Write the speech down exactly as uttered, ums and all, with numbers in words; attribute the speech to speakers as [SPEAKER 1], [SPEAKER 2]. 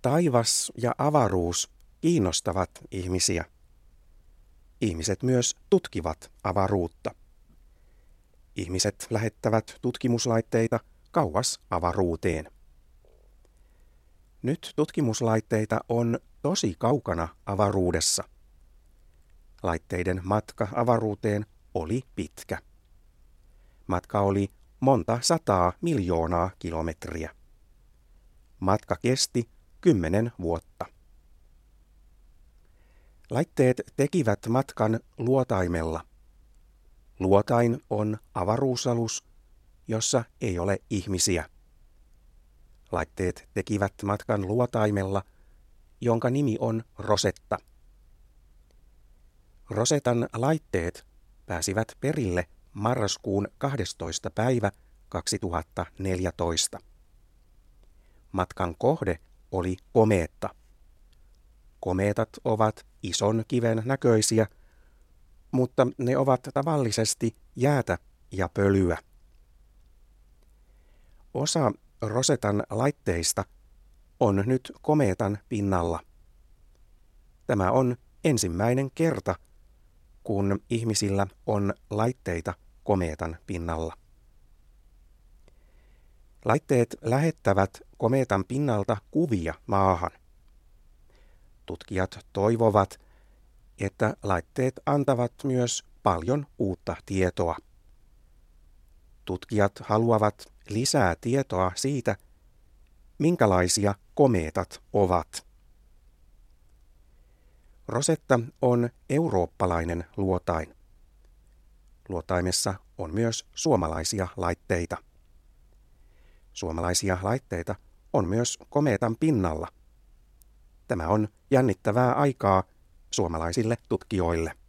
[SPEAKER 1] Taivas ja avaruus kiinnostavat ihmisiä. Ihmiset myös tutkivat avaruutta. Ihmiset lähettävät tutkimuslaitteita kauas avaruuteen. Nyt tutkimuslaitteita on tosi kaukana avaruudessa. Laitteiden matka avaruuteen oli pitkä. Matka oli monta sataa miljoonaa kilometriä. Matka kesti kymmenen vuotta. Laitteet tekivät matkan luotaimella. Luotain on avaruusalus, jossa ei ole ihmisiä. Laitteet tekivät matkan luotaimella, jonka nimi on Rosetta. Rosetan laitteet pääsivät perille marraskuun kahdestoista päivä kaksituhattaneljätoista. Matkan kohde oli komeetta. Komeetat ovat ison kiven näköisiä, mutta ne ovat tavallisesti jäätä ja pölyä. Osa Rosetan laitteista on nyt komeetan pinnalla. Tämä on ensimmäinen kerta, kun ihmisillä on laitteita komeetan pinnalla. Laitteet lähettävät komeetan pinnalta kuvia maahan. Tutkijat toivovat, että laitteet antavat myös paljon uutta tietoa. Tutkijat haluavat lisää tietoa siitä, minkälaisia komeetat ovat. Rosetta on eurooppalainen luotain. Luotaimessa on myös suomalaisia laitteita. Suomalaisia laitteita on myös komeetan pinnalla. Tämä on jännittävää aikaa suomalaisille tutkijoille.